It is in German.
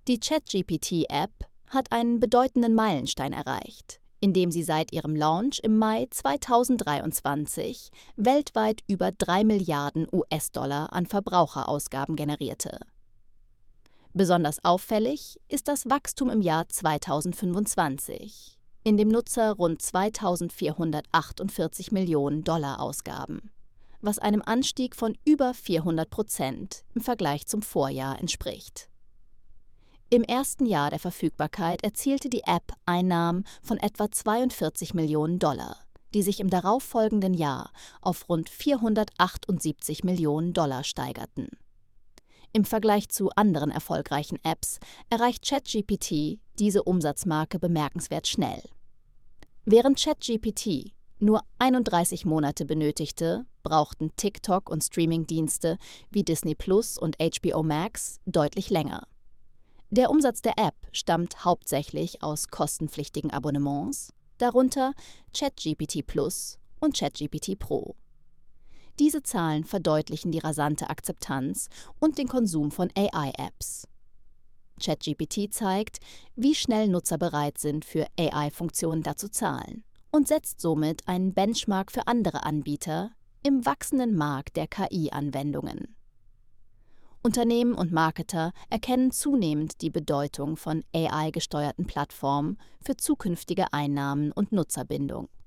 Die ChatGPT-App hat einen bedeutenden Meilenstein erreicht, indem sie seit ihrem Launch im Mai 2023 weltweit über 3 Milliarden US-Dollar an Verbraucherausgaben generierte. Besonders auffällig ist das Wachstum im Jahr 2025, in dem Nutzer rund 2.448 Millionen Dollar ausgaben, was einem Anstieg von über 400% im Vergleich zum Vorjahr entspricht. Im ersten Jahr der Verfügbarkeit erzielte die App Einnahmen von etwa 42 Millionen Dollar, die sich im darauffolgenden Jahr auf rund 478 Millionen Dollar steigerten. Im Vergleich zu anderen erfolgreichen Apps erreicht ChatGPT diese Umsatzmarke bemerkenswert schnell. Während ChatGPT nur 31 Monate benötigte, brauchten TikTok und Streamingdienste wie Disney Plus und HBO Max deutlich länger. Der Umsatz der App stammt hauptsächlich aus kostenpflichtigen Abonnements, darunter ChatGPT Plus und ChatGPT Pro. Diese Zahlen verdeutlichen die rasante Akzeptanz und den Konsum von AI-Apps. ChatGPT zeigt, wie schnell Nutzer bereit sind, für AI-Funktionen zu zahlen und setzt somit einen Benchmark für andere Anbieter im wachsenden Markt der KI-Anwendungen. Unternehmen und Marketer erkennen zunehmend die Bedeutung von AI-gesteuerten Plattformen für zukünftige Einnahmen und Nutzerbindung.